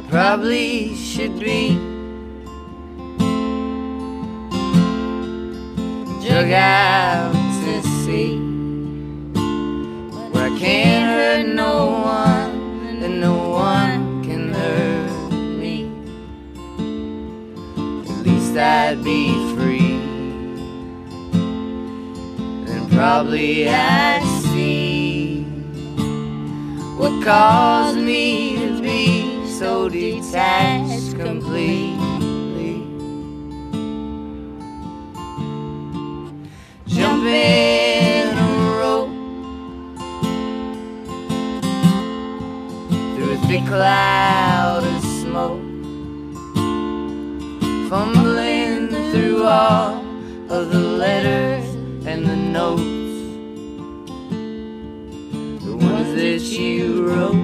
probably should be drug out to sea, where I can't hurt no one and no one can hurt me. At least I'd be free. Then probably I'd see what caused me to be so detached completely. Jumping a rope through a thick cloud of smoke, fumbling through all of the letters and the notes, the ones that you wrote.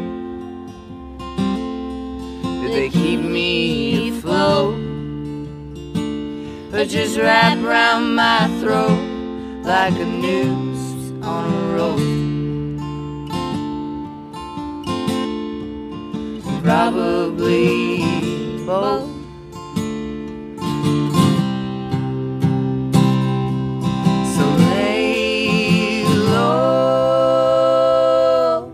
Did they keep me afloat, or just wrap round my throat like a noose on a rope? Probably both. So lay low,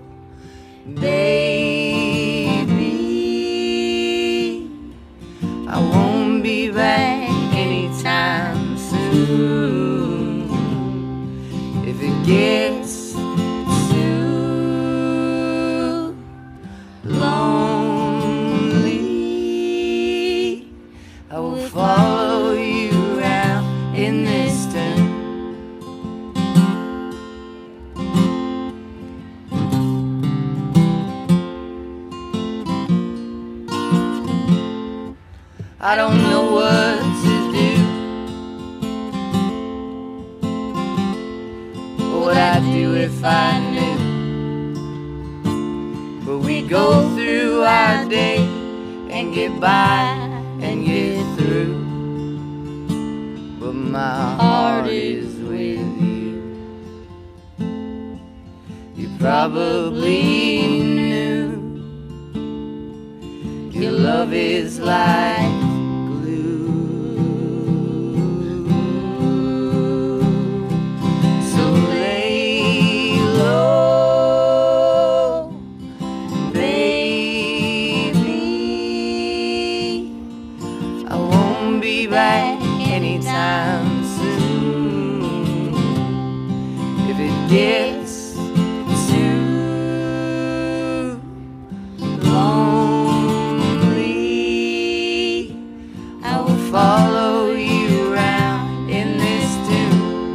baby. I won't be back anytime soon. If it gets too lonely, I will follow you around in this tune. I don't know what to do, what would I do if I knew? But we go through our day and get by and get through. But my heart is with you. You probably knew your love is like be back anytime soon. If it gets too lonely, I will follow you around in this tune.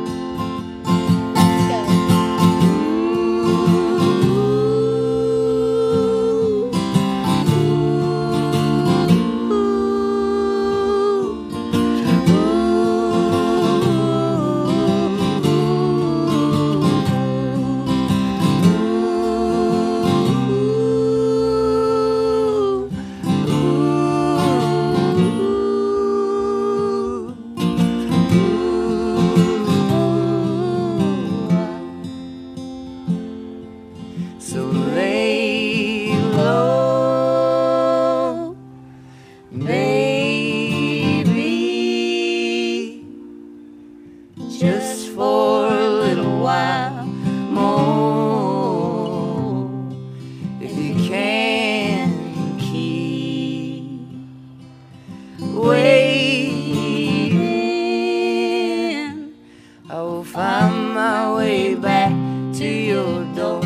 So lay low, baby, just for a little while more. If you can keep waiting, I will find my way back to your door.